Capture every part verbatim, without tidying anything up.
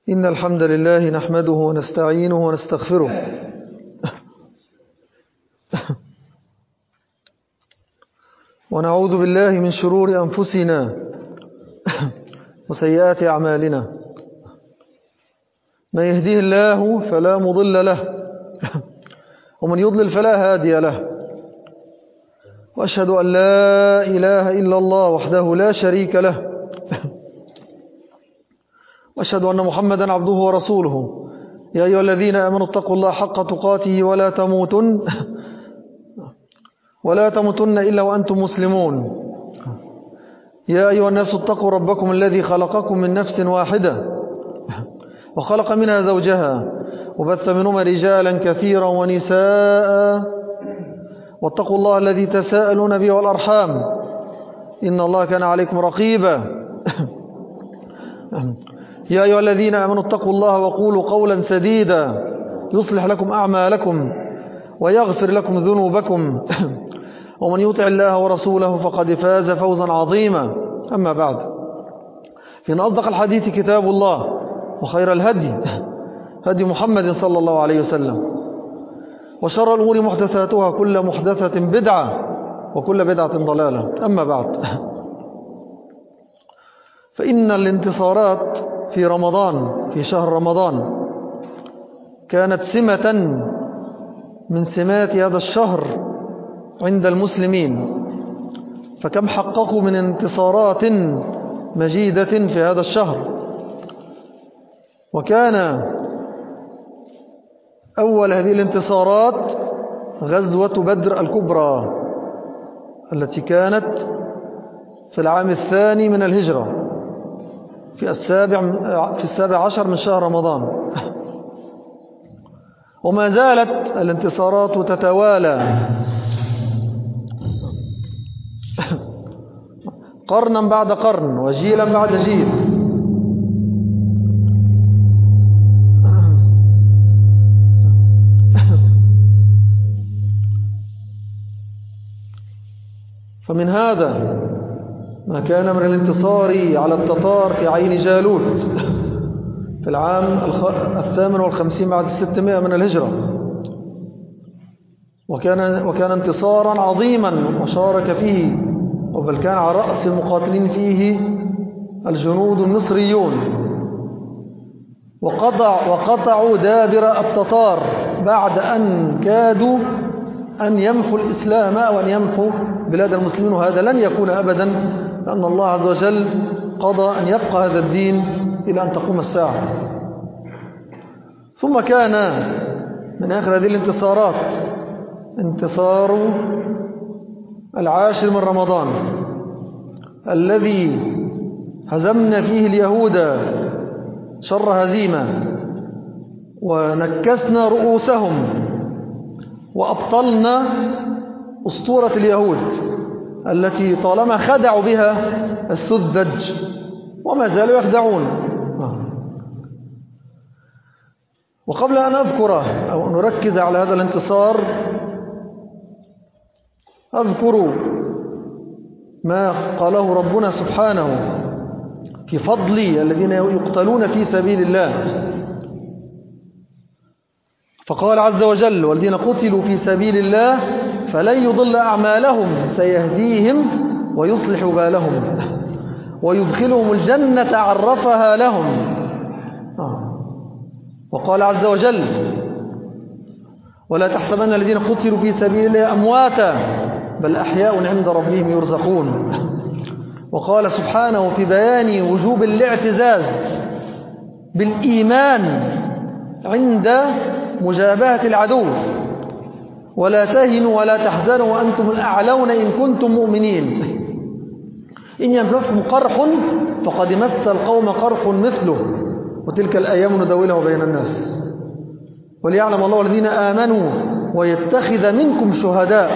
إن الحمد لله نحمده ونستعينه ونستغفره ونعوذ بالله من شرور أنفسنا وسيئات أعمالنا. من يهديه الله فلا مضل له ومن يضلل فلا هادي له، وأشهد أن لا إله إلا الله وحده لا شريك له، وأشهد أن محمدا عبده ورسوله. يا أيها الذين آمنوا اتقوا الله حق تقاته ولا تموتن ولا تموتن إلا وأنتم مسلمون. يا أيها الناس اتقوا ربكم الذي خلقكم من نفس واحدة وخلق منها زوجها وبث منهما رجالا كثيرا ونساء، واتقوا الله الذي تساءلون به والأرحام إن الله كان عليكم رقيبا. يا أيها الذين آمنوا اتقوا الله وقولوا قولا سديدا يصلح لكم أعمالكم ويغفر لكم ذنوبكم، ومن يطع الله ورسوله فقد فاز فوزا عظيما. أما بعد، فإن أصدق الحديث كتاب الله، وخير الهدي هدي محمد صلى الله عليه وسلم، وشر الأمور محدثاتها، كل محدثة بدعة وكل بدعة ضلالة. أما بعد، فإن الانتصارات في رمضان في شهر رمضان كانت سمة من سمات هذا الشهر عند المسلمين، فكم حققوا من انتصارات مجيدة في هذا الشهر. وكان أول هذه الانتصارات غزوة بدر الكبرى التي كانت في العام الثاني من الهجرة في السابع في السابع عشر من شهر رمضان. وما زالت الانتصارات تتوالى قرنا بعد قرن وجيلا بعد جيل. فمن هذا ما كان من الانتصار على التتار في عين جالوت في العام الثامن والخمسين بعد الستمائة من الهجرة، وكان, وكان انتصارا عظيما وشارك فيه، بل كان على رأس المقاتلين فيه الجنود المصريون، وقطع وقطعوا دابر التتار بعد أن كادوا أن يمحوا الإسلام أو أن يمحوا بلاد المسلمين، وهذا لن يكون أبدا، لأن الله عز وجل قضى أن يبقى هذا الدين إلى أن تقوم الساعة. ثم كان من آخر هذه الانتصارات انتصار العاشر من رمضان الذي هزمنا فيه اليهود شر هزيمة، ونكسنا رؤوسهم، وأبطلنا أسطورة اليهود التي طالما خدعوا بها السذج وما زالوا يخدعون. وقبل أن أذكر أو نركز على هذا الانتصار، أذكر ما قاله ربنا سبحانه في فضل الذين يقتلون في سبيل الله. فقال عز وجل: والذين قتلوا في سبيل الله فلن يضل أعمالهم سيهديهم ويصلح بالهم ويدخلهم الجنة عرفها لهم. وقال عز وجل: ولا تحسبن الذين قتلوا في سبيل الله أمواتا بل أحياء عند ربهم يرزقون. وقال سبحانه في بيان وجوب الاعتزاز بالإيمان عند مجابهة العدو: ولا تهنوا ولا تحزنوا وأنتم الأعلون إن كنتم مؤمنين، إن يمسسكم قرح فقد مس القوم قرح مثله وتلك الأيام نداولها بين الناس وليعلم الله الذين آمنوا ويتخذ منكم شهداء.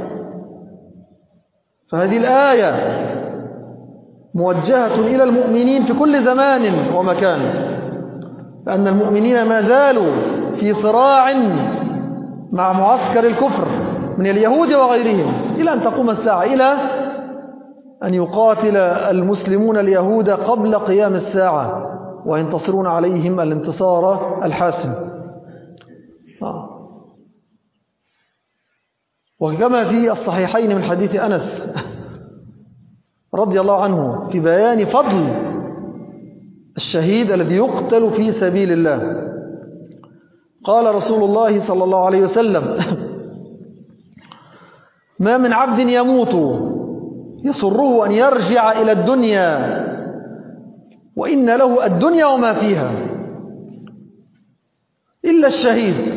فهذه الآية موجهة إلى المؤمنين في كل زمان ومكان، لأن المؤمنين ما زالوا في صراع مع معسكر الكفر من اليهود وغيرهم إلى أن تقوم الساعة، إلى أن يقاتل المسلمون اليهود قبل قيام الساعة. وينتصرون عليهم الانتصار الحاسم. وكما في الصحيحين من حديث أنس رضي الله عنه في بيان فضل الشهيد الذي يقتل في سبيل الله، قال رسول الله صلى الله عليه وسلم: ما من عبد يموت يسره أن يرجع إلى الدنيا وإن له الدنيا وما فيها إلا الشهيد،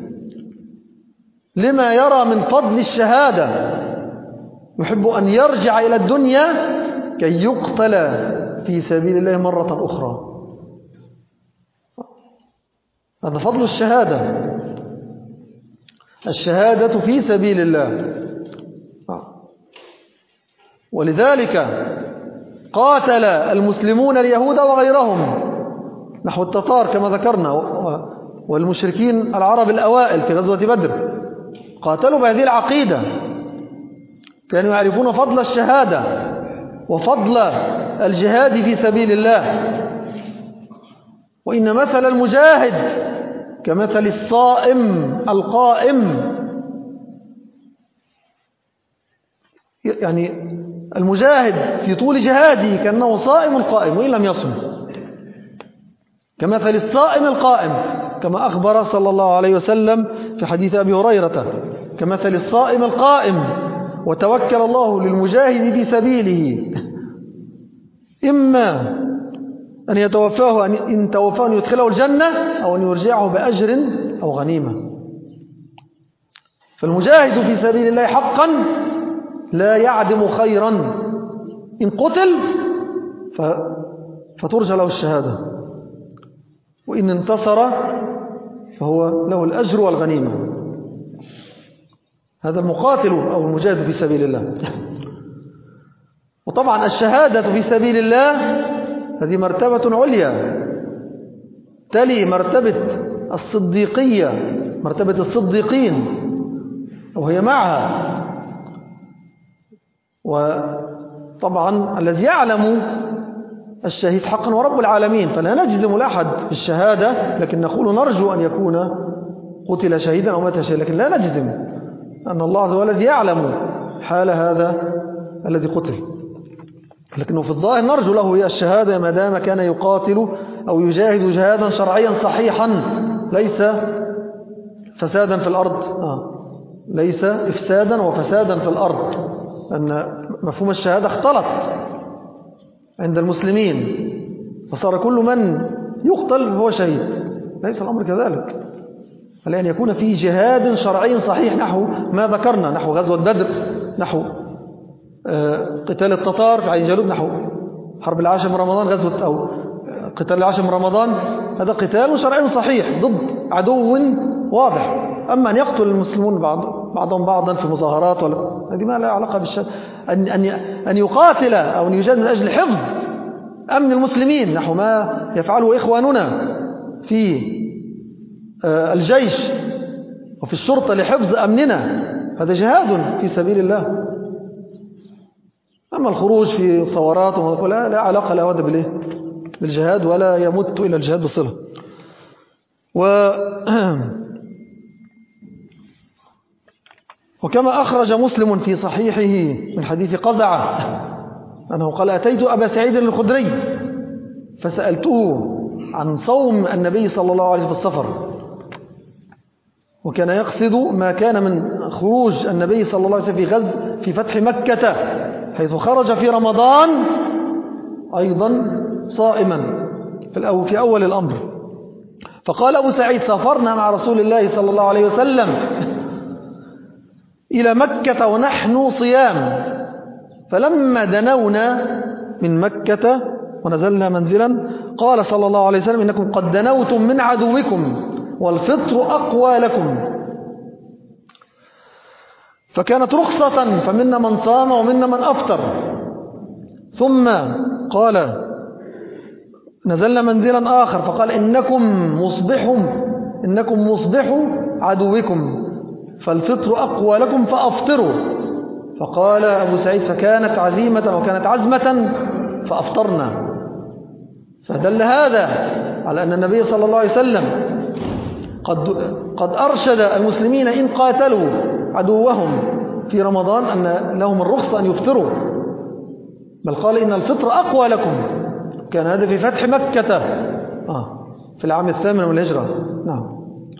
لما يرى من فضل الشهادة يحب أن يرجع إلى الدنيا كي يقتل في سبيل الله مرة أخرى. هذا فضل الشهادة، الشهادة في سبيل الله. ولذلك قاتل المسلمون اليهود وغيرهم نحو التتار كما ذكرنا، والمشركين العرب الأوائل في غزوة بدر قاتلوا بهذه العقيدة، كانوا يعرفون فضل الشهادة وفضل الجهاد في سبيل الله. وإن مثل المجاهد كمثل الصائم القائم، يعني المجاهد في طول جهاده كأنه صائم قائم وإن لم يصم، كمثل الصائم القائم، كما أخبر صلى الله عليه وسلم في حديث أبي هريرة: كمثل الصائم القائم. وتوكل الله للمجاهد في سبيله إما أن يتوفاه إن توفاه أن يدخله الجنة أو أن يرجعه بأجر أو غنيمة. فالمجاهد في سبيل الله حقا لا يعدم خيرا، إن قتل فترجى له الشهادة، وإن انتصر فهو له الأجر والغنيمة. هذا المقاتل أو المجاهد في سبيل الله. وطبعا الشهادة في سبيل الله هذه مرتبة عليا تلي مرتبة الصديقية، مرتبة الصديقين، وهي معها. وطبعا الذي يعلم الشهيد حقا ورب العالمين، فلا نجزم لأحد بالشهادة، لكن نقول نرجو أن يكون قتل شهيدا أو مات شهيدا، لكن لا نجزم أن الله عز وجل يعلم حال هذا الذي قتل، لكنه في الظاهر نرجو له الشهادة ما دام كان يقاتل أو يجاهد جهادا شرعيا صحيحا، ليس فسادا في الأرض، آه. ليس إفسادا وفسادا في الأرض، أن مفهوم الشهادة اختلط عند المسلمين، فصار كل من يقتل هو شهيد. ليس الأمر كذلك، بل أن يكون في جهاد شرعي صحيح نحو ما ذكرنا، نحو غزوة بدر، نحو قتال التتار في عين جالوت، نحو حرب العاشر من رمضان، غزوة أو قتال العاشر من رمضان، هذا قتال شرعي صحيح ضد عدو واضح. أما أن يقتل المسلمون بعض بعضهم بعضا في مظاهرات ولا، هذه ما لها علاقة بالشهادة. أن أن أن يقاتل أو أن يجاهد من أجل حفظ أمن المسلمين نحو ما يفعله إخواننا في الجيش وفي الشرطة لحفظ أمننا، هذا جهاد في سبيل الله. أما الخروج في ثورات لا, لا علاقة لا هذا بالإيه بالجهاد، ولا يمت إلى الجهاد بصلة. و وكما أخرج مسلم في صحيحه من حديث قزعة أنه قال: أتيت أبا سعيد الخدري فسألته عن صوم النبي صلى الله عليه وسلم في السفر، وكان يقصد ما كان من خروج النبي صلى الله عليه وسلم في غزو في فتح مكة، حيث خرج في رمضان أيضا صائما في, في أول الأمر. فقال أبو سعيد: سافرنا مع رسول الله صلى الله عليه وسلم إلى مكة ونحن صيام، فلما دنونا من مكة ونزلنا منزلا قال صلى الله عليه وسلم: إنكم قد دنوتم من عدوكم والفطر أقوى لكم. فكانت رخصة، فمنا من صام ومنا من أفطر. ثم قال: نزلنا منزلا آخر فقال: إنكم مصبحوا إنكم مصبحوا عدوكم فالفطر أقوى لكم فأفطروا. فقال أبو سعيد: فكانت عزيمة وكانت عزمة فأفطرنا. فدل هذا على أن النبي صلى الله عليه وسلم قد, قد أرشد المسلمين إن قاتلوا عدوهم في رمضان أن لهم الرخصة أن يفطروا، بل قال إن الفطر أقوى لكم. كان هذا في فتح مكة آه في العام الثامن من الهجرة. نعم.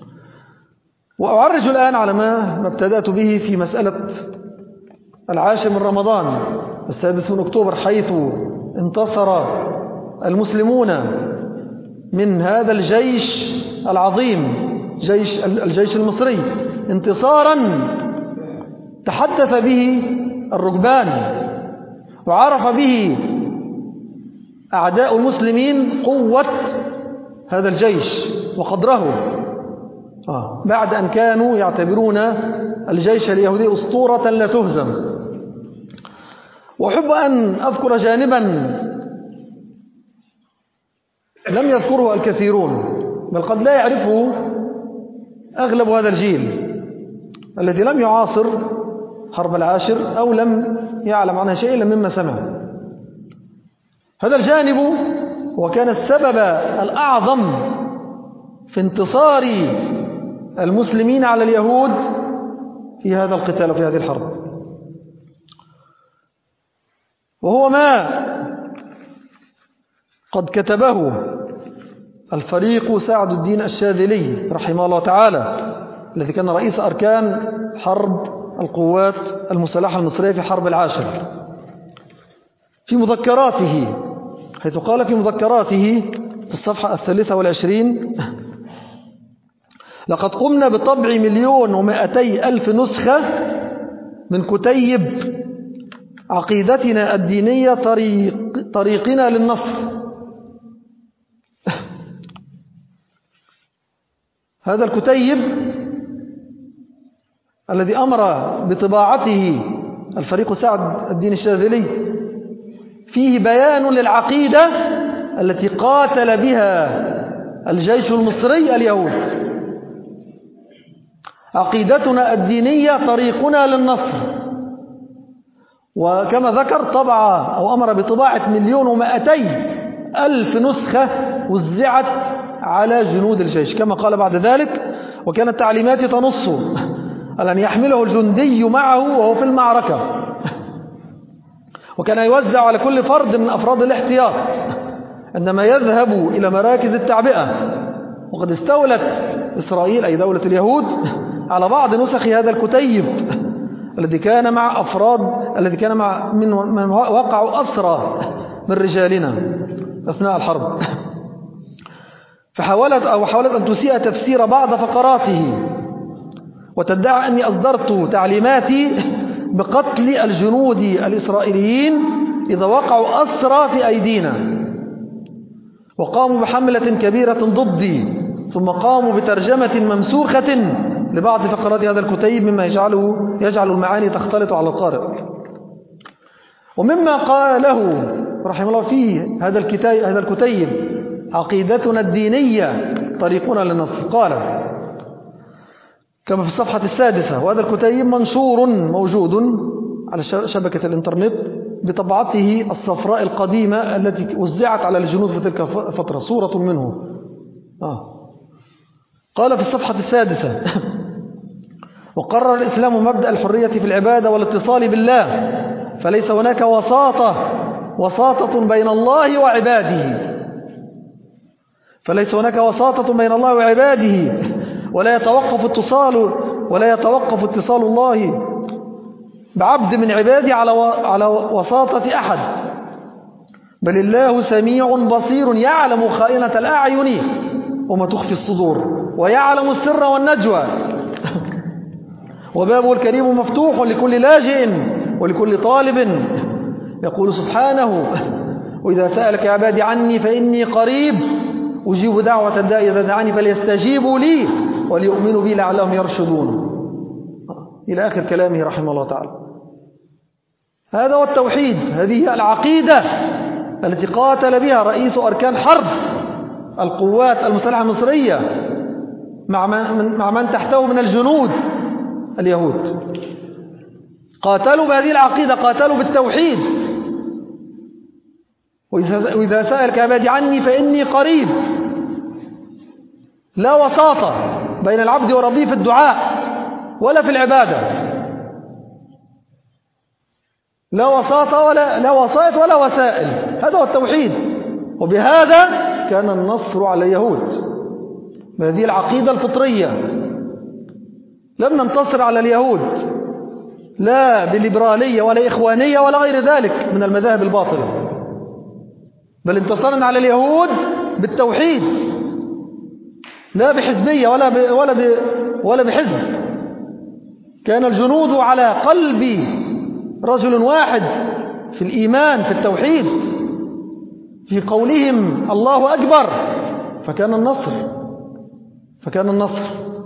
وأعرج الآن على ما ابتدأت به في مسألة العاشر من رمضان السادس من أكتوبر، حيث انتصر المسلمون من هذا الجيش العظيم، جيش الجيش المصري، انتصارا تحدث به الركبان وعرف به أعداء المسلمين قوة هذا الجيش وقدره، آه. بعد أن كانوا يعتبرون الجيش اليهودي أسطورة لا تهزم. وأحب أن أذكر جانبا لم يذكره الكثيرون، بل قد لا يعرفه أغلب هذا الجيل الذي لم يعاصر حرب العاشر أو لم يعلم عنها شيء إلا مما سمع. هذا الجانب وكان السبب الأعظم في انتصار المسلمين على اليهود في هذا القتال وفي هذه الحرب، وهو ما قد كتبه الفريق سعد الدين الشاذلي رحمه الله تعالى، الذي كان رئيس أركان حرب القوات المسلحة المصرية في حرب العاشر، في مذكراته، حيث قال في مذكراته في الصفحة الثالثة والعشرين: لقد قمنا بطبع مليون ومائتي ألف نسخة من كتيب عقيدتنا الدينية طريق طريقنا للنصر. هذا الكتيب الذي أمر بطباعته الفريق سعد الدين الشاذلي فيه بيان للعقيدة التي قاتل بها الجيش المصري اليهود. عقيدتنا الدينية طريقنا للنصر. وكما ذكر طبع أو أمر بطباعة مليون ومائتي ألف نسخة وزعت على جنود الجيش، كما قال بعد ذلك: وكانت تعليماتي تنص على أن يحمله الجندي معه وهو في المعركة، وكان يوزع على كل فرد من أفراد الاحتياط عندما يذهب إلى مراكز التعبئة. وقد استولت إسرائيل أي دولة اليهود على بعض نسخ هذا الكتيب الذي كان مع أفراد الذي كان مع من من وقعوا أسرى من رجالنا أثناء الحرب. فحاولت أو حاولت أن تسيء تفسير بعض فقراته، وتدعي أني أصدرت تعليماتي بقتل الجنود الإسرائيليين إذا وقعوا أسرى في أيدينا، وقاموا بحملة كبيرة ضدي، ثم قاموا بترجمة ممسوخة لبعض فقرات هذا الكتيب مما يجعله يجعل المعاني تختلط على القارئ. ومما قاله رحمه الله في هذا الكتيب هذا الكتيب عقيدتنا الدينية طريقنا للنصر، قال كما في الصفحة السادسة: وهذا الكتيب منشور موجود على شبكة الإنترنت بطبعته الصفراء القديمة التي وزعت على الجنود في تلك الفترة، صورة منه. آه. قال في الصفحة السادسة: وقرر الإسلام مبدأ الحرية في العبادة والاتصال بالله، فليس هناك وساطة وساطة بين الله وعباده فليس هناك وساطة بين الله وعباده ولا يتوقف اتصال ولا يتوقف اتصال الله بعبد من عباده على على وساطة أحد، بل الله سميع بصير يعلم خائنة الأعين وما تخفي الصدور، ويعلم السر والنجوى، وبابه الكريم مفتوح لكل لاجئ ولكل طالب. يقول سبحانه: وإذا سألك عبادي عني فإني قريب أجيب دعوة الداء إذا دعاني فليستجيبوا لي وليؤمنوا بي لعلهم يرشدون، إلى آخر كلامه رحمه الله تعالى. هذا هو التوحيد، هذه العقيدة التي قاتل بها رئيس أركان حرب القوات المسلحة المصرية مع من, مع من تحته من الجنود اليهود. قاتلوا بهذه العقيدة، قاتلوا بالتوحيد، وإذا سألك عبادي عني فإني قريب. لا وساطة بين العبد وربه في الدعاء ولا في العبادة، لا وساطة ولا لا وسائط ولا وسائل. هذا هو التوحيد. وبهذا كان النصر على اليهود، بهذه العقيدة الفطرية. لم ننتصر على اليهود لا بالليبرالية ولا إخوانية ولا غير ذلك من المذاهب الباطلة، بل انتصرنا على اليهود بالتوحيد، لا بحزبية ولا ب ولا ب ولا بحزب. كان الجنود على قلب رجل واحد في الإيمان، في التوحيد، في قولهم الله أكبر، فكان النصر فكان النصر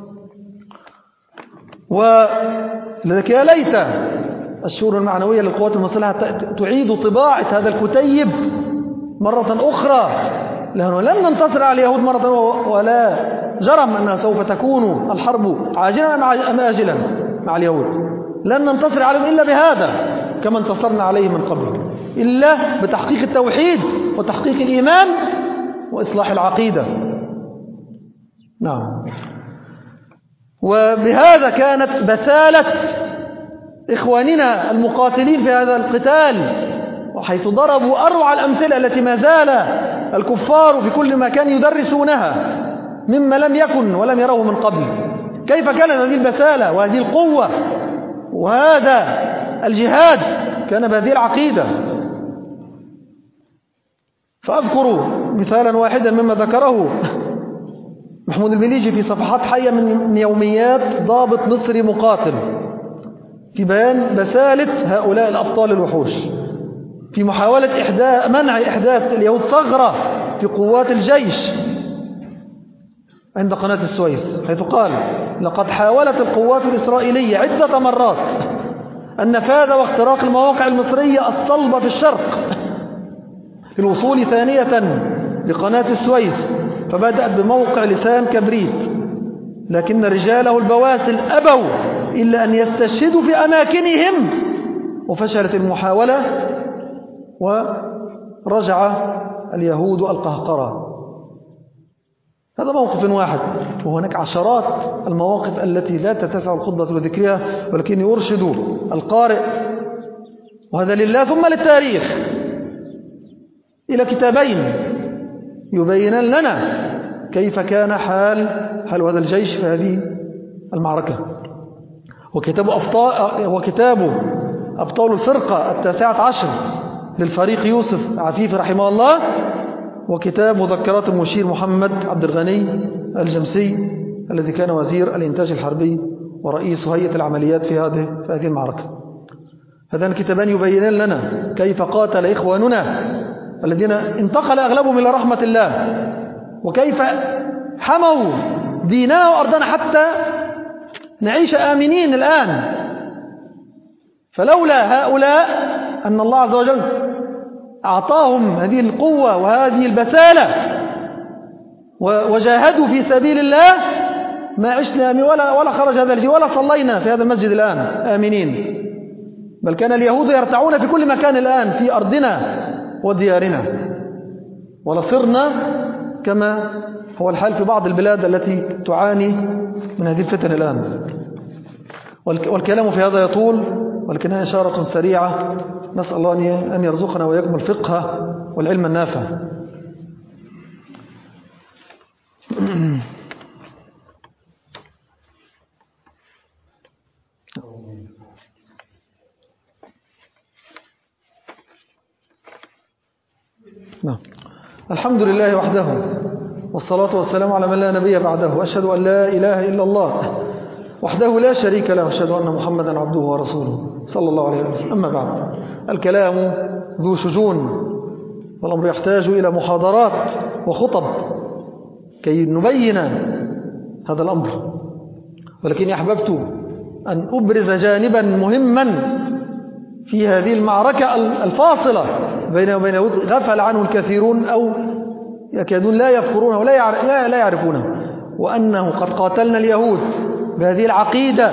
ولذلك يا ليت الشؤون المعنوية للقوات المسلحة تعيد طباعة هذا الكتيب مرة أخرى، لأنه لن ننتصر على اليهود مرة، ولا جرم أنها سوف تكون الحرب عاجلا أم آجلا مع اليهود. لن ننتصر عليهم إلا بهذا، كما انتصرنا عليهم من قبل، إلا بتحقيق التوحيد وتحقيق الإيمان وإصلاح العقيدة. نعم. وبهذا كانت بسالة إخواننا المقاتلين في هذا القتال، وحيث ضربوا أروع الأمثلة التي ما زال الكفار في كل مكان يدرسونها مما لم يكن ولم يروه من قبل. كيف كانت هذه البسالة وهذه القوة وهذا الجهاد كان بهذه العقيدة. فأذكر مثالا واحدا مما ذكره محمود المليجي في صفحات حية من يوميات ضابط مصري مقاتل في بيان بسالة هؤلاء الأبطال الوحوش في محاولة إحداث منع إحداث اليهود ثغرة في قوات الجيش عند قناة السويس، حيث قال: لقد حاولت القوات الإسرائيلية عدة مرات النفاذ واختراق المواقع المصرية الصلبة في الشرق للوصول ثانية لقناة السويس، فبدأت بموقع لسان كبريت، لكن رجاله البواسل أبوا إلا أن يستشهدوا في أماكنهم، وفشلت المحاولة ورجع اليهود القهقرة. هذا موقف واحد، وهناك عشرات المواقف التي لا تتسع الخطبة لذكرها، ولكني أرشد القارئ وهذا لله ثم للتاريخ إلى كتابين يبينان لنا كيف كان حال حال هذا الجيش في هذه المعركة. وكتاب أبطال, وكتاب أبطال الفرقة التاسعة عشر للفريق يوسف عفيف رحمه الله، وكتاب مذكرات المشير محمد عبد الغني الجمسي الذي كان وزير الإنتاج الحربي ورئيس هيئة العمليات في هذه في هذه المعركة. هذان الكتابان يبينان لنا كيف قاتل إخواننا الذين انتقل أغلبهم إلى رحمة الله، وكيف حموا ديننا وأرضنا حتى نعيش آمنين الآن. فلولا هؤلاء أن الله عز وجل أعطاهم هذه القوة وهذه البسالة وجاهدوا في سبيل الله ما عشنا ولا ولا خرج هذا الجيل ولا صلينا في هذا المسجد الآن آمنين، بل كان اليهود يرتعون في كل مكان الآن في أرضنا وديارنا، ولصرنا كما هو الحال في بعض البلاد التي تعاني من هذه الفتن الآن. والكلام في هذا يطول، ولكنها إشارة سريعة. نسأل الله أن يرزقنا ويكم الفقه والعلم النافع. نعم. الحمد لله وحده، والصلاة والسلام على من لا نبي بعده، وأشهد أن لا إله إلا الله وحده لا شريك له، وأشهد أن محمدا عبده ورسوله صلى الله عليه وسلم. أما بعد، الكلام ذو شجون، والأمر يحتاج إلى محاضرات وخطب كي نبين هذا الأمر، ولكني أحببت أن أبرز جانبا مهما في هذه المعركة الفاصلة بين وبين غفل عنه الكثيرون أو يكادون لا يذكرونه ولا لا يعرفونه، وأنه قد قاتلنا اليهود بهذه العقيدة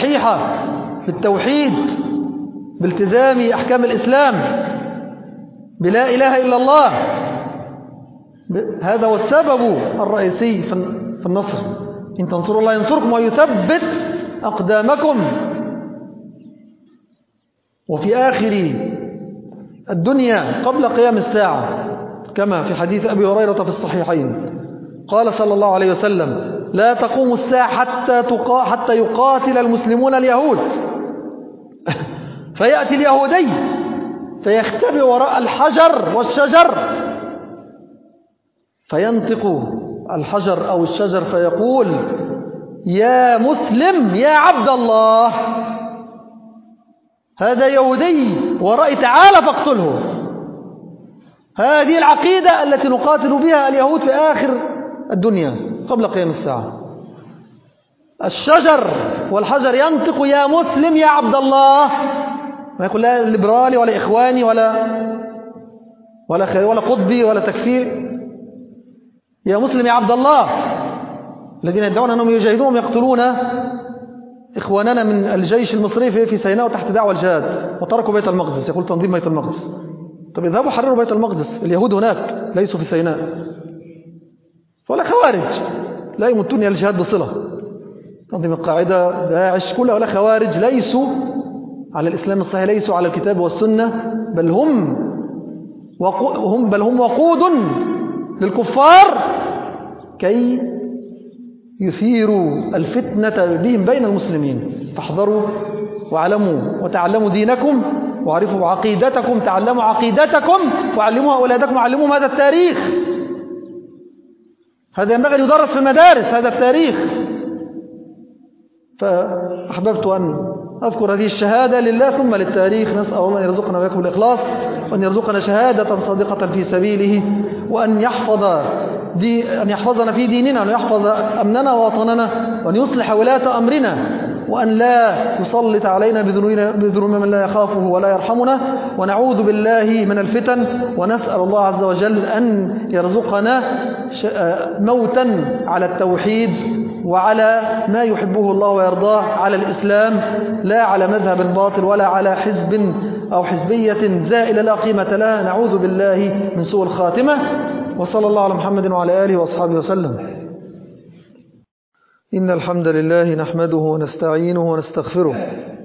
الصحيحة بالتوحيد بالتزام أحكام الإسلام بلا إله إلا الله. هذا هو السبب الرئيسي في النصر. إن تنصروا الله ينصركم ويثبت أقدامكم. وفي آخر الدنيا قبل قيام الساعة كما في حديث أبي هريرة في الصحيحين قال صلى الله عليه وسلم: لا تقوم الساعة حتى, تقا حتى يقاتل المسلمون اليهود فيأتي اليهودي فيختبئ وراء الحجر والشجر فينطق الحجر أو الشجر فيقول: يا مسلم يا عبد الله. هذا يهودي ورأي تعالى فاقتله. هذه العقيدة التي نقاتل بها اليهود في آخر الدنيا قبل قيام الساعة. الشجر والحجر ينطق: يا مسلم يا عبد الله. ما يقول لا ليبرالي ولا إخواني ولا ولا ولا قطبي ولا تكفير. يا مسلم يا عبد الله. الذين يدعون أنهم يجاهدون ويقتلون إخواننا من الجيش المصري في سيناء تحت دعوة الجهاد وتركوا بيت المقدس. يقول تنظيم بيت المقدس. طب اذهبوا حرروا بيت المقدس. اليهود هناك ليسوا في سيناء. ولا خوارج لا يمتون إلى الجهاد بصلة. تنظيم القاعدة داعش كلها ولا خوارج ليسوا على الإسلام الصحيح، ليسوا على الكتاب والسنة، بل هم وقو بل هم وقود للكفار كي يثيروا الفتنة بهم بين المسلمين. فاحذروا واعلموا وتعلموا دينكم وعرفوا عقيدتكم. تعلموا عقيدتكم وعلموها أولادكم وعلموهم هذا التاريخ. هذا ينبغي أن يدرس في المدارس، هذا التاريخ. فأحببت أن أذكر هذه الشهادة لله ثم للتاريخ. نسأل الله أن يرزقنا وياكم الإخلاص، وأن يرزقنا شهادة صادقة في سبيله، وأن يحفظ دي أن يحفظنا في ديننا، وأن يحفظ أمننا ووطننا، وأن يصلح ولاة أمرنا، وأن لا يسلط علينا بذنوب من لا يخافه ولا يرحمنا. ونعوذ بالله من الفتن، ونسأل الله عز وجل أن يرزقنا موتا على التوحيد وعلى ما يحبه الله ويرضاه، على الإسلام لا على مذهب باطل ولا على حزب أو حزبية زائلة لا قيمة لها. نعوذ بالله من سوء الخاتمة. وصلى الله على محمد وعلى آله وأصحابه وسلم. إن الحمد لله نحمده ونستعينه ونستغفره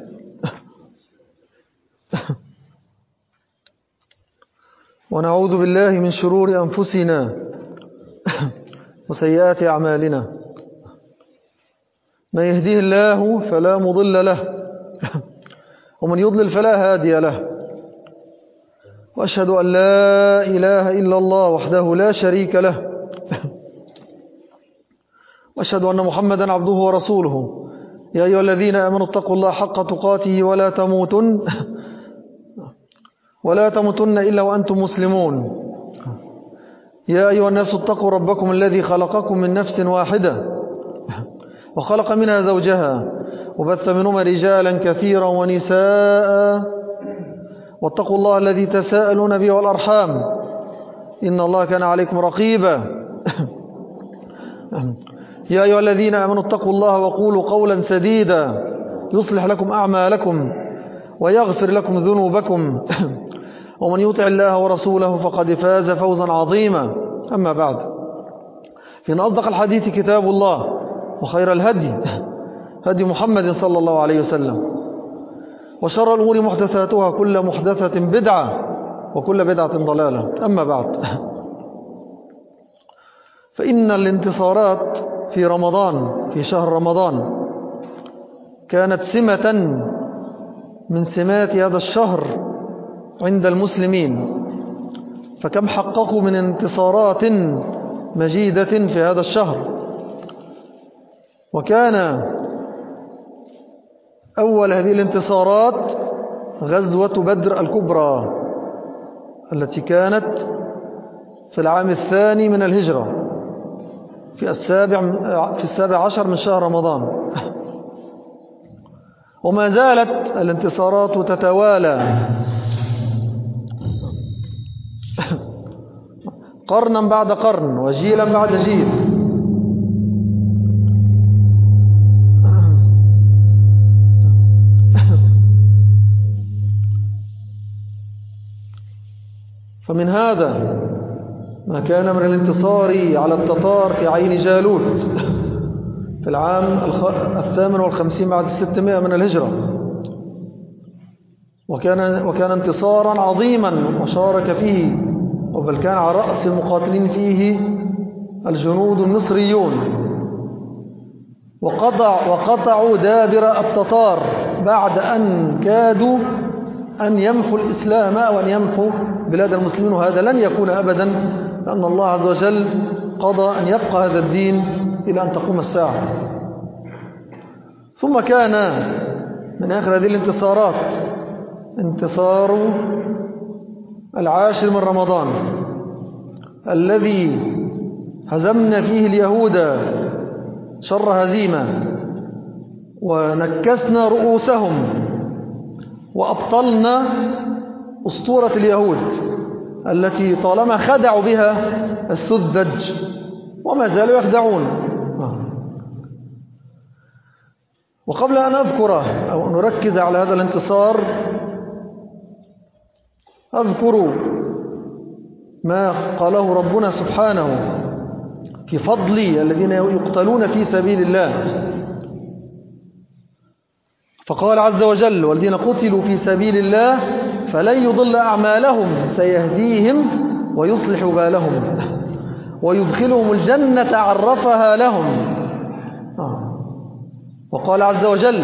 ونعوذ بالله من شرور أنفسنا وسيئات أعمالنا. من يهديه الله فلا مضل له ومن يضلل فلا هادي له. وأشهد أن لا إله إلا الله وحده لا شريك له وأشهد أن محمدا عبده ورسوله. يا أيها الذين آمنوا اتقوا الله حق تقاته ولا تموتن ولا تموتن إلا وأنتم مسلمون. يا أيها الناس اتقوا ربكم الذي خلقكم من نفس واحدة وخلق منها زوجها وبث منهما رجالا كثيرا ونساء، واتقوا الله الذي تساءلون به والأرحام إن الله كان عليكم رقيبا. يا أيها الذين آمنوا اتقوا الله وقولوا قولا سديدا يصلح لكم أعمالكم ويغفر لكم ذنوبكم ومن يطع الله ورسوله فقد فاز فوزا عظيما. أما بعد، فإن أصدق الحديث كتاب الله، وخير الهدي هدي محمد صلى الله عليه وسلم، وشر الأمور محدثاتها، كل محدثة بدعة وكل بدعة ضلالة. أما بعد، فإن الانتصارات في رمضان في شهر رمضان كانت سمة من سمات هذا الشهر عند المسلمين. فكم حققوا من انتصارات مجيدة في هذا الشهر. وكان أول هذه الانتصارات غزوة بدر الكبرى التي كانت في العام الثاني من الهجرة في السابع في السابع عشر من شهر رمضان. وما زالت الانتصارات تتوالى قرنا بعد قرن وجيلا بعد جيل. فمن هذا ما كان من الانتصار على التتار في عين جالوت في العام الثامن والخمسين بعد الستمائة من الهجرة، وكان, وكان انتصارا عظيما وشارك فيه، بل كان على رأس المقاتلين فيه الجنود المصريون، وقطع وقطعوا دابر التتار بعد أن كادوا أن يمحوا الإسلام أو أن يمحوا بلاد المسلمين، وهذا لن يكون أبدا، لأن الله عز وجل قضى أن يبقى هذا الدين إلى أن تقوم الساعة. ثم كان من آخر هذه الانتصارات انتصار العاشر من رمضان الذي هزمنا فيه اليهود شر هزيمة ونكسنا رؤوسهم وأبطلنا أسطورة اليهود التي طالما خدعوا بها السذج وما زالوا يخدعون. وقبل أن أذكر أو أن نركز على هذا الانتصار أذكر ما قاله ربنا سبحانه في فضل الذين يقتلون في سبيل الله، فقال عز وجل: والذين قتلوا في سبيل الله فلن يضل أعمالهم سيهديهم ويصلح بالهم ويدخلهم الجنة عرفها لهم. وقال عز وجل: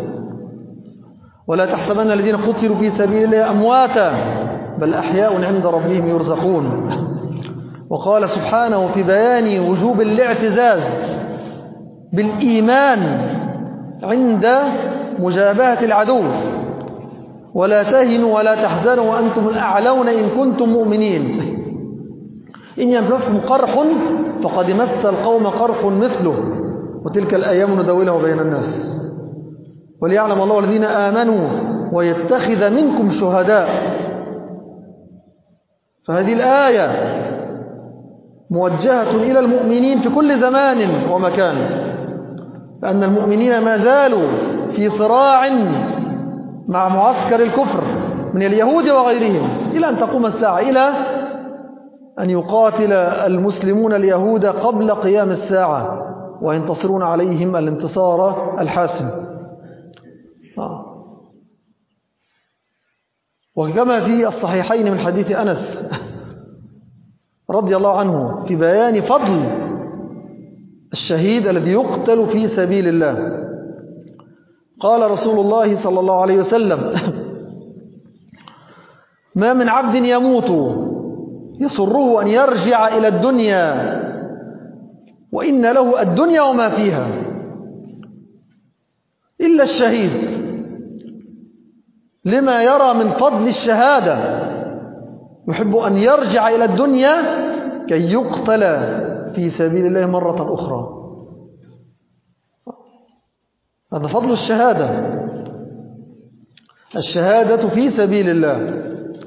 ولا تحسبن الذين قتلوا في سبيل الله أمواتا بل أحياء عند ربهم يرزقون. وقال سبحانه في بيان وجوب الاعتزاز بالإيمان عند مجابهة العدو: ولا تهنوا ولا تحزنوا وأنتم الأعلون إن كنتم مؤمنين، إن يمسسكم قرح فقد مس القوم قرح مثله وتلك الأيام نداولها بين الناس وليعلم الله الذين آمنوا ويتخذ منكم شهداء. فهذه الآية موجهة إلى المؤمنين في كل زمان ومكان، لأن المؤمنين ما زالوا في صراع مع معسكر الكفر من اليهود وغيرهم إلى أن تقوم الساعة، إلى أن يقاتل المسلمون اليهود قبل قيام الساعة وينتصرون عليهم الانتصار الحاسم. وكما في الصحيحين من حديث أنس رضي الله عنه في بيان فضل الشهيد الذي يقتل في سبيل الله، قال رسول الله صلى الله عليه وسلم: ما من عبد يموت يسره أن يرجع إلى الدنيا وإن له الدنيا وما فيها إلا الشهيد، لما يرى من فضل الشهادة يحب أن يرجع إلى الدنيا كي يقتل في سبيل الله مرة أخرى. هذا فضل الشهادة، الشهادة في سبيل الله.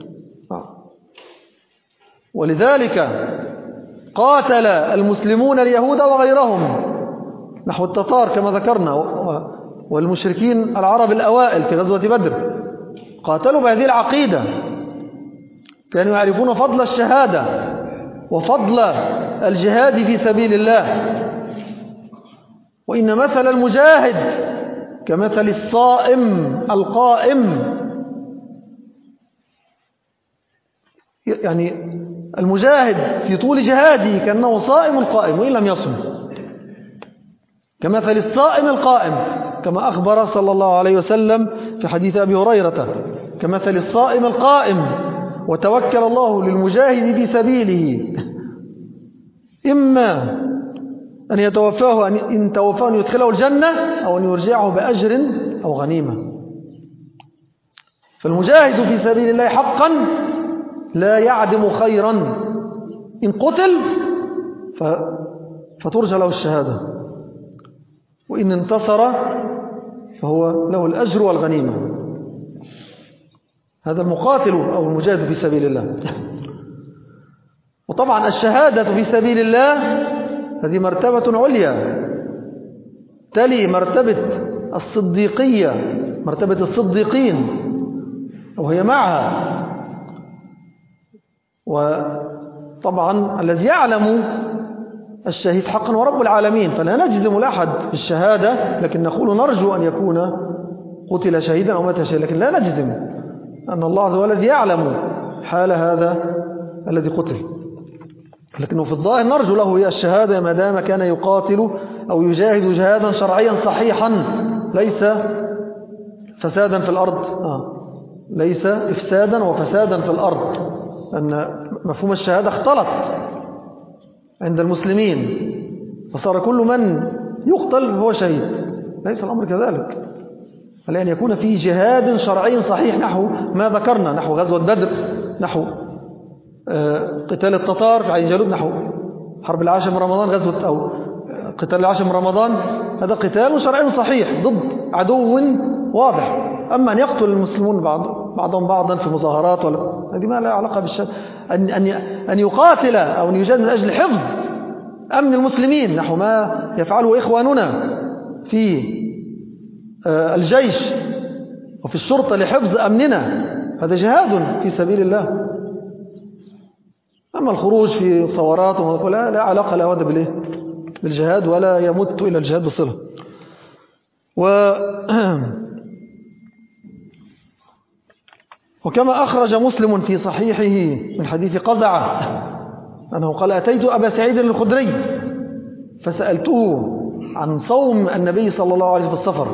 ولذلك قاتل المسلمون اليهود وغيرهم نحو التتار كما ذكرنا، والمشركين العرب الأوائل في غزوة بدر قاتلوا بهذه العقيدة، كانوا يعرفون فضل الشهادة وفضل الجهاد في سبيل الله. وإن مثل المجاهد كمثل الصائم القائم، يعني المجاهد في طول جهاده كأنه صائم قائم وإن لم يصم، كمثل الصائم القائم كما أخبر صلى الله عليه وسلم في حديث أبي هريرة: كمثل الصائم القائم وتوكل الله للمجاهد في سبيله إما أن يتوفاه إن توفاه أن يدخله الجنة أو أن يرجعه بأجر أو غنيمة. فالمجاهد في سبيل الله حقا لا يعدم خيرا، إن قتل فترجى له الشهادة، وإن انتصر فهو له الأجر والغنيمة. هذا المقاتل أو المجاهد في سبيل الله. وطبعا الشهادة في سبيل الله هذه مرتبة عليا تلي مرتبة الصديقية، مرتبة الصديقين، وهي معها. وطبعا الذي يعلم الشهيد حقا ورب العالمين، فلا نجزم لأحد بالشهادة، لكن نقول نرجو أن يكون قتل شهيدا أو مات شهيدا، لكن لا نجزم أن الله عز وجل يعلم حال هذا الذي قتل، لكنه في الظاهر نرجو له الشهادة ما دام كان يقاتل أو يجاهد جهادا شرعيا صحيحا ليس فسادا في الأرض، آه. ليس إفسادا وفسادا في الأرض، أن مفهوم الشهادة اختلط عند المسلمين فصار كل من يقتل هو شهيد. ليس الأمر كذلك، لأن يكون في جهاد شرعي صحيح نحو ما ذكرنا، نحو غزوة بدر، نحو قتال التتار في عين جالوت، نحو حرب العاشر من رمضان، غزوة أو قتال العاشر من رمضان، هذا قتال شرعي صحيح ضد عدو واضح. أما أن يقتل المسلمون بعض بعضهم بعضا في مظاهرات ولا هذه ما لا علاقة بالشهادة. أن أن أن يقاتل أو أن يجاهد من أجل حفظ أمن المسلمين نحو ما يفعله إخواننا في الجيش وفي الشرطة لحفظ أمننا، هذا جهاد في سبيل الله. أما الخروج في ثورات لا, لا علاقة لا هذا بالإيه بالجهاد، ولا يمت إلى الجهاد بصلة. و وكما أخرج مسلم في صحيحه من حديث قزعة أنه قال: أتيت أبا سعيد الخدري فسألته عن صوم النبي صلى الله عليه وسلم في السفر،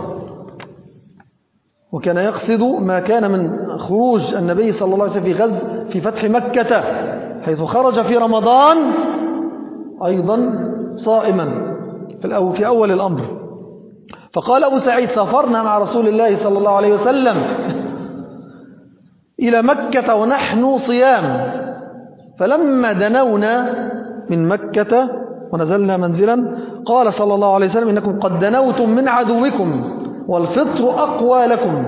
وكان يقصد ما كان من خروج النبي صلى الله عليه وسلم في غزو في فتح مكة، حيث خرج في رمضان أيضا صائما في أول الأمر. فقال أبو سعيد: سافرنا مع رسول الله صلى الله عليه وسلم إلى مكة ونحن صيام، فلما دنونا من مكة ونزلنا منزلا قال صلى الله عليه وسلم: إنكم قد دنوتم من عدوكم والفطر أقوى لكم.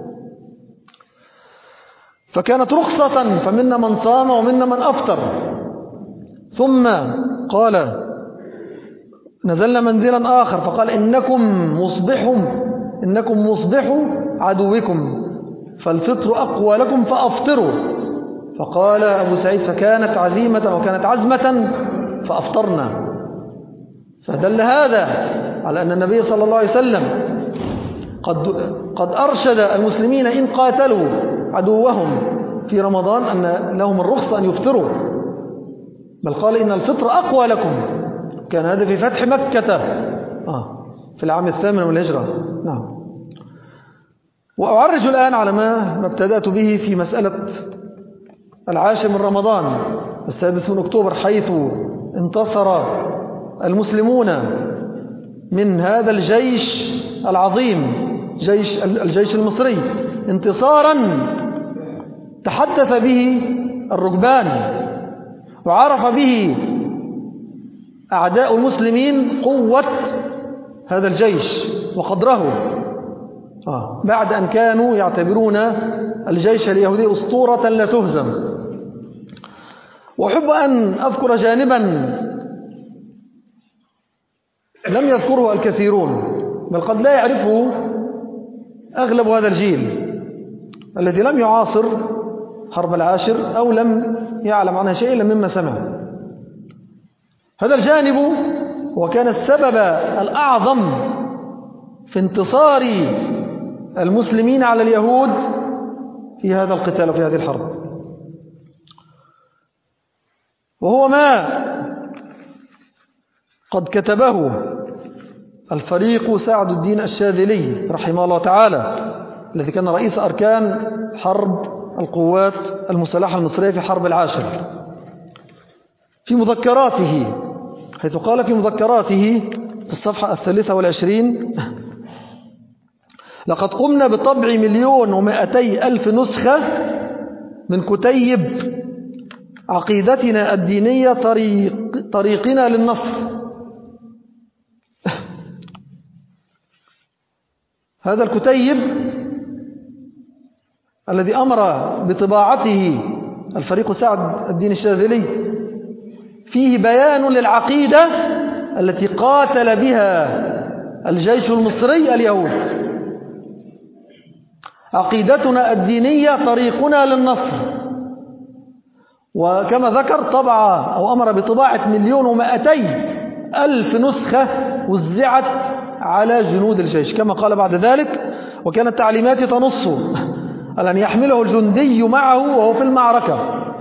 فكانت رخصة، فمنا من صام ومنا من أفطر. ثم قال: نزلنا منزلا آخر فقال: إنكم مصبحوا إنكم مصبحوا عدوكم فالفطر أقوى لكم فأفطروا. فقال أبو سعيد: فكانت عزيمة وكانت عزمة فأفطرنا. فدل هذا على أن النبي صلى الله عليه وسلم قد, قد أرشد المسلمين إن قاتلوا عدوهم في رمضان أن لهم الرخصة أن يفطروا، بل قال: إن الفطر أقوى لكم. كان هذا في فتح مكة آه في العام الثامن من الهجرة. نعم. وأعرج الآن على ما ابتدأت به في مسألة العاشر من رمضان السادس من أكتوبر، حيث انتصر المسلمون من هذا الجيش العظيم، جيش الجيش المصري، انتصارا تحدث به الركبان وعرف به أعداء المسلمين قوة هذا الجيش وقدره، آه. بعد أن كانوا يعتبرون الجيش اليهودي أسطورة لا تهزم. وأحب أن أذكر جانبا لم يذكره الكثيرون، بل قد لا يعرفه أغلب هذا الجيل الذي لم يعاصر حرب العاشر أو لم يعلم عنها شيء إلا مما سمع. هذا الجانب وكان السبب الأعظم في انتصار المسلمين على اليهود في هذا القتال وفي هذه الحرب، وهو ما قد كتبه الفريق سعد الدين الشاذلي رحمه الله تعالى، الذي كان رئيس أركان حرب القوات المسلحة المصرية في حرب العاشر، في مذكراته، حيث قال في مذكراته في الصفحة الثالثة والعشرين: لقد قمنا بطبع مليون ومائتي ألف نسخة من كتيب عقيدتنا الدينية طريق طريقنا للنصر. هذا الكتيب الذي أمر بطباعته الفريق سعد الدين الشاذلي فيه بيان للعقيدة التي قاتل بها الجيش المصري اليهود. عقيدتنا الدينية طريقنا للنصر، وكما ذكر طبع أو أمر بطباعة مليون ومائتي ألف نسخة وزعت على جنود الجيش، كما قال بعد ذلك: وكانت تعليماتي تنص على أن يحمله الجندي معه وهو في المعركة،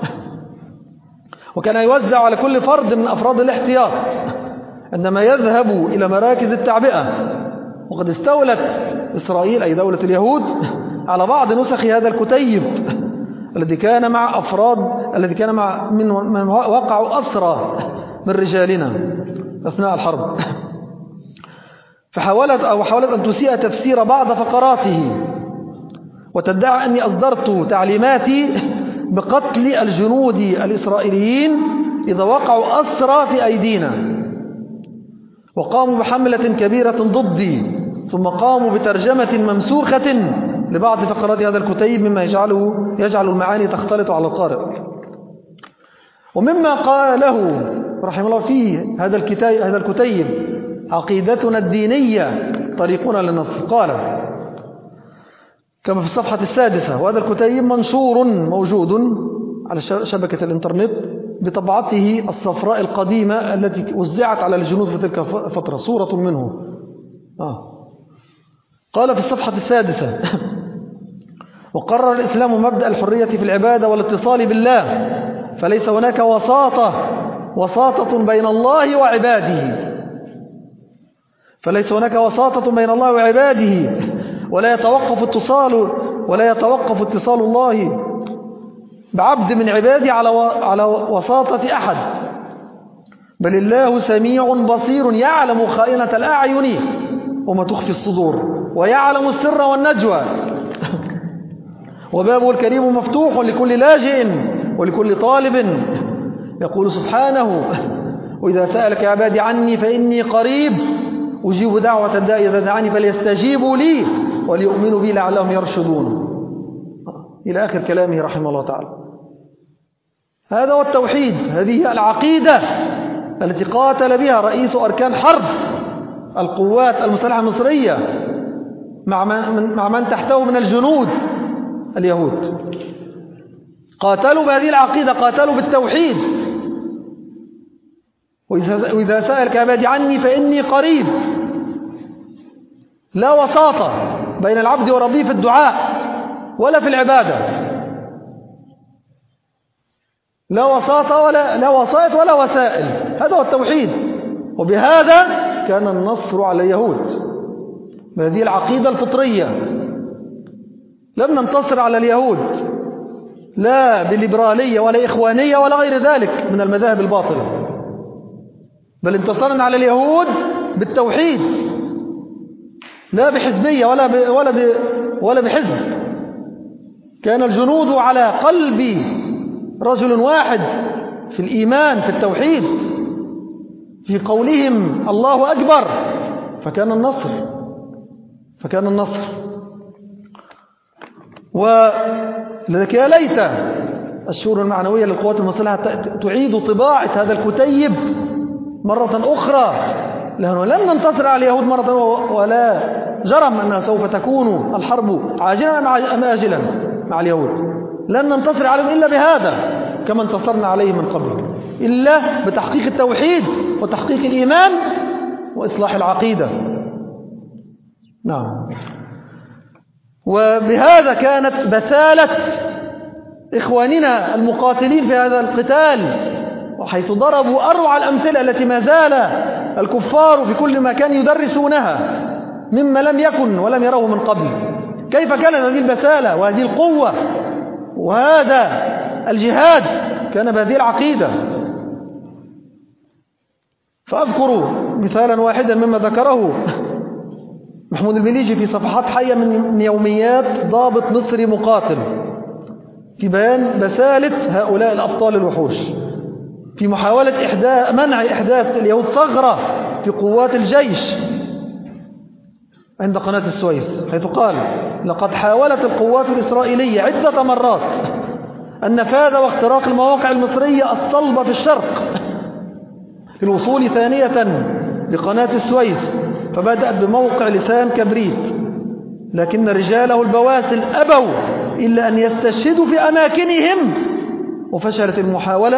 وكان يوزع على كل فرد من أفراد الاحتياط عندما يذهب إلى مراكز التعبئة. وقد استولت إسرائيل أي دولة اليهود على بعض نسخ هذا الكتيب الذي كان مع أفراد الذي كان مع من من وقعوا أسرى من رجالنا أثناء الحرب. فحاولت أو حاولت أن تسيء تفسير بعض فقراته، وتدعي أني أصدرت تعليماتي بقتل الجنود الإسرائيليين إذا وقعوا أسرى في أيدينا، وقاموا بحملة كبيرة ضدي، ثم قاموا بترجمة ممسوخة لبعض فقرات هذا الكتيب مما يجعله يجعل المعاني تختلط على القارئ. ومما قاله رحمه الله في هذا الكتيب, هذا الكتيب عقيدتنا الدينية طريقنا للنصر، قال كما في الصفحة السادسة: وهذا الكتيب منشور موجود على شبكة الإنترنت بطبعته الصفراء القديمة التي وزعت على الجنود في تلك الفترة، صورة منه. آه. قال في الصفحة السادسة: وقرر الإسلام مبدأ الحرية في العبادة والاتصال بالله، فليس هناك وساطة وساطة بين الله وعباده فليس هناك وساطة بين الله وعباده ولا يتوقف اتصال ولا يتوقف اتصال الله بعبد من عباده على على وساطة أحد، بل الله سميع بصير يعلم خائنة الأعين وما تخفي الصدور، ويعلم السر والنجوى، وبابه الكريم مفتوح لكل لاجئ ولكل طالب. يقول سبحانه: وإذا سألك عبادي عني فإني قريب أجيب دعوة الداء إذا دعاني فليستجيبوا لي وليؤمنوا بي لعلهم يرشدون، إلى آخر كلامه رحمه الله تعالى. هذا هو التوحيد، هذه العقيدة التي قاتل بها رئيس أركان حرب القوات المسلحة المصرية مع من تحته من الجنود اليهود. قاتلوا بهذه العقيدة، قاتلوا بالتوحيد. وإذا سألك عبادي عني فإني قريب، لا وساطة بين العبد وربه في الدعاء ولا في العبادة، لا وساطة ولا لا وسائط ولا وسائل، هذا هو التوحيد. وبهذا كان النصر على اليهود، بهذه العقيدة الفطرية. لم ننتصر على اليهود لا بالليبرالية ولا إخوانية ولا غير ذلك من المذاهب الباطلة، بل انتصرنا على اليهود بالتوحيد، لا بحزبية ولا ب ولا ب ولا بحزب. كان الجنود على قلب رجل واحد في الإيمان، في التوحيد، في قولهم الله أكبر، فكان النصر فكان النصر ولذلك يا ليت الشؤون المعنوية للقوات المسلحة تعيد طباعة هذا الكتيب مرة أخرى، لأنه لن ننتصر على اليهود مرة، ولا جرم أنها سوف تكون الحرب عاجلا أم آجلا مع اليهود. لن ننتصر عليهم إلا بهذا، كما انتصرنا عليهم من قبل، إلا بتحقيق التوحيد وتحقيق الإيمان وإصلاح العقيدة. نعم. وبهذا كانت بسالة إخواننا المقاتلين في هذا القتال، وحيث ضربوا أروع الأمثلة التي ما زال الكفار في كل مكان يدرسونها مما لم يكن ولم يروه من قبل. كيف كانت هذه البسالة وهذه القوة وهذا الجهاد؟ كان بهذه العقيدة. فأذكر مثالا واحدا مما ذكره محمود المليجي في صفحات حية من يوميات ضابط مصري مقاتل في بيان بسالة هؤلاء الأبطال الوحوش في محاولة إحداث منع إحداث اليهود ثغرة في قوات الجيش عند قناة السويس، حيث قال: لقد حاولت القوات الإسرائيلية عدة مرات النفاذ واختراق المواقع المصرية الصلبة في الشرق للوصول ثانية لقناة السويس، فبدأت بموقع لسان كبريت، لكن رجاله البواسل أبوا إلا أن يستشهدوا في أماكنهم وفشلت المحاولة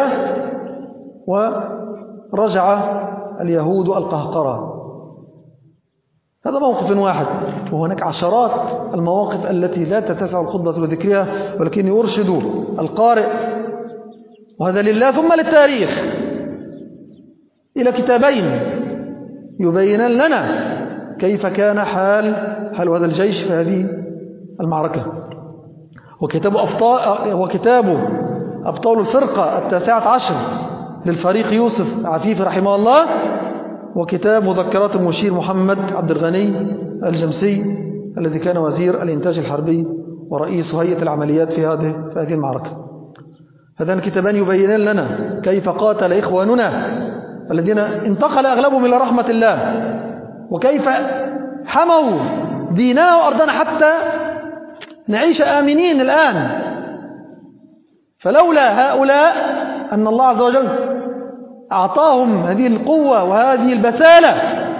ورجع اليهود القهقرة. هذا موقف واحد، وهناك عشرات المواقف التي لا تتسع الخطبة لذكرها، ولكني أرشد القارئ وهذا لله ثم للتاريخ إلى كتابين يبين لنا كيف كان حال حال هذا الجيش في هذه المعركة. وكتاب أبطال, وكتاب أبطال الفرقة التاسعة عشر للفريق يوسف عفيف رحمه الله، وكتاب مذكرات المشير محمد عبد الغني الجمسي الذي كان وزير الإنتاج الحربي ورئيس هيئة العمليات في هذه في هذه المعركة. هذان الكتابان يبين لنا كيف قاتل إخواننا الذين انتقل أغلبهم إلى رحمة الله، وكيف حموا ديننا وأرضنا حتى نعيش آمنين الآن. فلولا هؤلاء أن الله عز وجل أعطاهم هذه القوة وهذه البسالة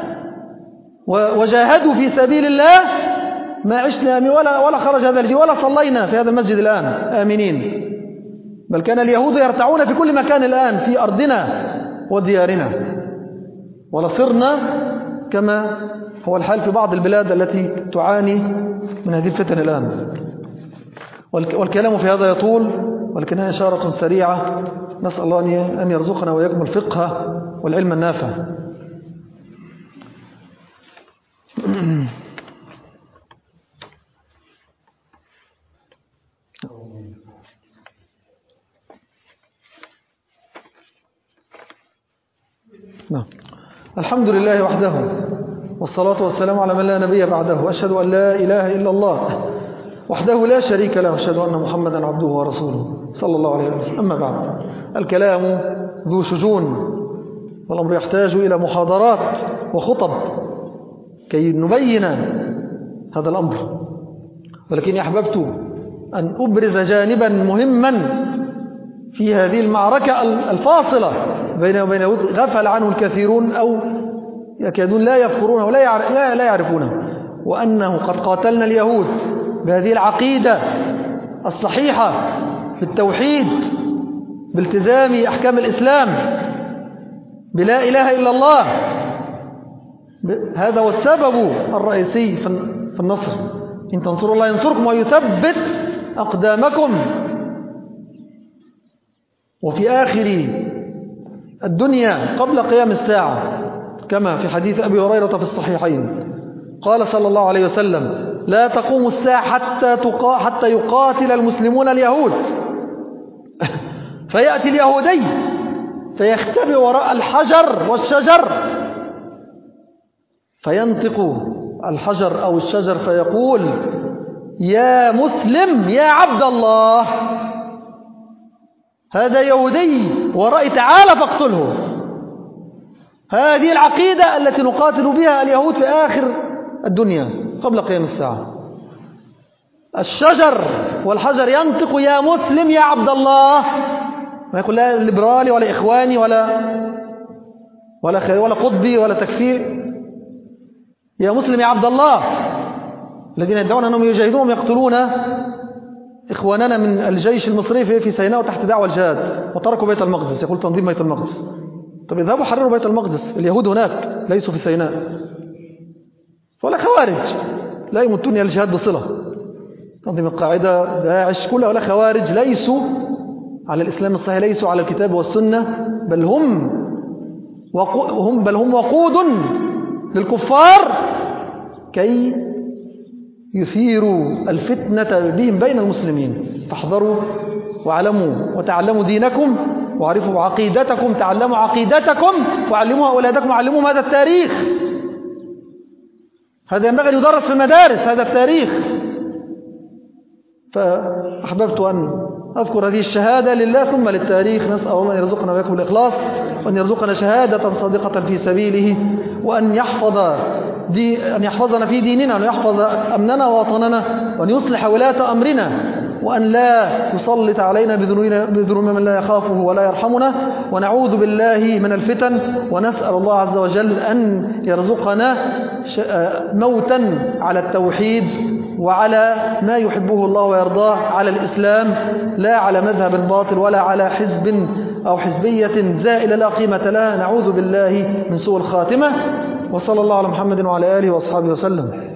وجاهدوا في سبيل الله ما عشنا ولا ولا خرج هذا الجيل ولا صلينا في هذا المسجد الآن آمنين، بل كان اليهود يرتعون في كل مكان الآن في أرضنا وديارنا، ولصرنا كما هو الحال في بعض البلاد التي تعاني من هذه الفتن الآن. والكلام في هذا يطول، ولكنها إشارة سريعة. نسأل الله أن يرزقنا ويكمل الفقه والعلم النافع. نعم. الحمد لله وحده، والصلاة والسلام على من لا نبي بعده، وأشهد أن لا إله إلا الله وحده لا شريك له، وأشهد أن محمدا عبده ورسوله صلى الله عليه وسلم. أما بعد، الكلام ذو شجون، والأمر يحتاج إلى محاضرات وخطب كي نبين هذا الأمر، ولكني أحببت أن أبرز جانبا مهما في هذه المعركة الفاصلة بين وبين غفل عنه الكثيرون أو يكادون لا يذكرونه ولا لا يعرفونه، وأنه قد قاتلنا اليهود بهذه العقيدة الصحيحة بالتوحيد، بالتزام أحكام الإسلام، بلا إله إلا الله. هذا هو السبب الرئيسي في النصر. إن تنصروا الله ينصركم ويثبت أقدامكم. وفي آخر الدنيا قبل قيام الساعة كما في حديث أبي هريرة في الصحيحين قال صلى الله عليه وسلم: لا تقوم الساعة حتى, تقا حتى يقاتل المسلمون اليهود فيأتي اليهودي فيختبئ وراء الحجر والشجر، فينطق الحجر أو الشجر فيقول: يا مسلم يا عبد الله، هذا يهودي ورأي تعالى فاقتله. هذه العقيدة التي نقاتل بها اليهود في آخر الدنيا قبل قيام الساعة. الشجر والحجر ينطق: يا مسلم يا عبد الله، ما يقول لا ليبرالي ولا إخواني ولا ولا ولا قطبي ولا تكفير. يا مسلم يا عبد الله، الذين يدعون أنهم يجاهدون ويقتلون إخواننا من الجيش المصري في سيناء تحت دعوة الجهاد، وتركوا بيت المقدس. يقول تنظيم بيت المقدس. طب اذهبوا حرروا بيت المقدس، اليهود هناك ليسوا في سيناء. ولا خوارج لا يمتون إلى الجهاد بصلة. تنظيم القاعدة، داعش، كلها ولا خوارج ليسوا على الإسلام الصحيح، ليسوا على الكتاب والسنة، بل هم وقو بل هم وقود للكفار كي يثيروا الفتنة بهم بين المسلمين. فاحذروا واعلموا وتعلموا دينكم وعرفوا عقيدتكم، تعلموا عقيدتكم وعلموها أولادكم وعلموهم هذا التاريخ. هذا ينبغي أن يدرس في المدارس، هذا التاريخ. فأحببت أن أذكر هذه الشهادة لله ثم للتاريخ. نسأل الله أن يرزقنا وياكم الإخلاص، وأن يرزقنا شهادة صادقة في سبيله، وأن يحفظ دي أن يحفظنا في ديننا، وأن يحفظ أمننا ووطننا، وأن يصلح ولاة أمرنا، وأن لا يسلط علينا بذنوبنا من لا يخافه ولا يرحمنا، ونعوذ بالله من الفتن، ونسأل الله عز وجل أن يرزقنا موتا على التوحيد وعلى ما يحبه الله ويرضاه، على الإسلام لا على مذهب باطل ولا على حزب أو حزبية زائلة لا قيمة لها. نعوذ بالله من سوء الخاتمة. وصلى الله على محمد وعلى آله وأصحابه وسلم.